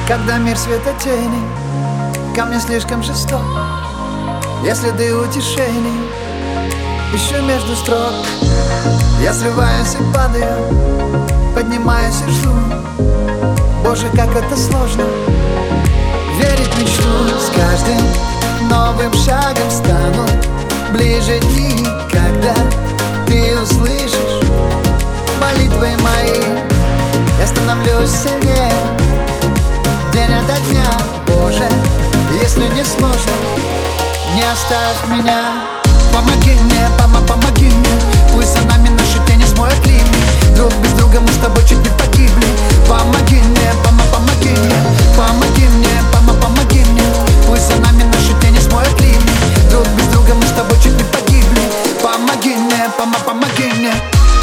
Когда мир светотени ко мне слишком жесток, я следы утешений ищу между строк. Я срываюсь и падаю, поднимаюсь и жду. Боже, как это сложно верить в мечту. С каждым новым шагом стану ближе дни, когда ты услышишь молитвы мои. Я становлюсь сильнее день ото дня. Боже, если не сложно, не оставь меня. Помоги мне, помоги мне. Пусть за нами наши тени смоют ливни. Друг без друга мы с тобой чуть не погибли. Помоги мне, помоги мне. Помоги мне, помоги мне. Пусть за нами наши тени смоют ливни. Друг без друга мы с тобой чуть не погибли. Помоги мне, помоги мне.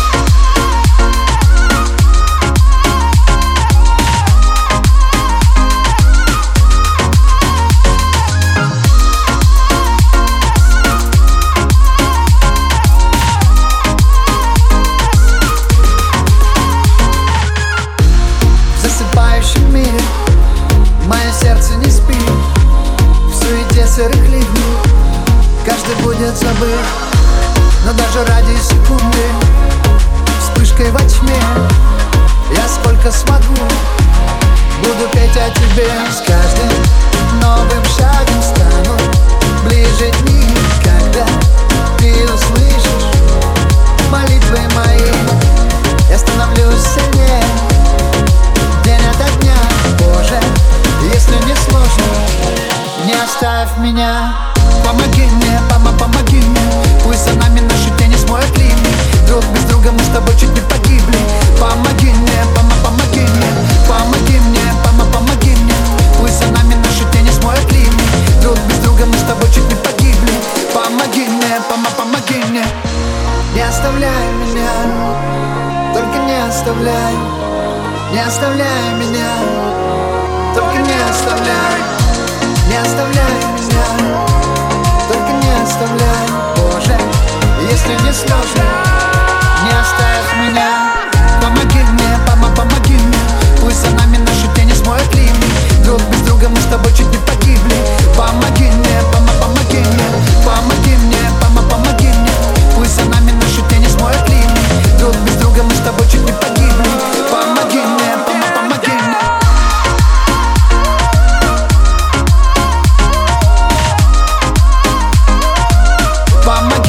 В мире мое сердце не спит. В суете сырых ливней каждый будет забыт. Но даже ради секунды вспышкой во тьме я сколько смогу буду петь о тебе. С каждым новым шагом стану ближе дни, когда ты услышишь молитвы мои. Я становлюсь сильнее день ото дня. Боже, если не сложно, не оставь меня. Помоги мне, помоги мне. Пусть за нами наши тени смоют ливни. Друг без друга мы с тобой чуть не погибли. Помоги мне, помоги мне. Помоги мне, помоги мне. Пусть за нами наши тени смоют ливни. Друг без друга мы с тобой чуть не погибли. Помоги мне, помоги мне. Не оставляй меня, только не оставляй. Не оставляй меня, только не оставляй. Не оставляй меня, только не оставляй. Боже, если не сложно, не оставь меня. Помоги мне, помоги мне. Пусть за нами наши тени смоют ливни. Друг без друга мы с тобой чуть не погибли. Помоги мне, помоги мне. Помоги мне, помоги мне. Пусть за нами наши тени смоют ливни. Друг без друга мы с тобой чуть не погибли. Помоги мне, помоги мне. Помоги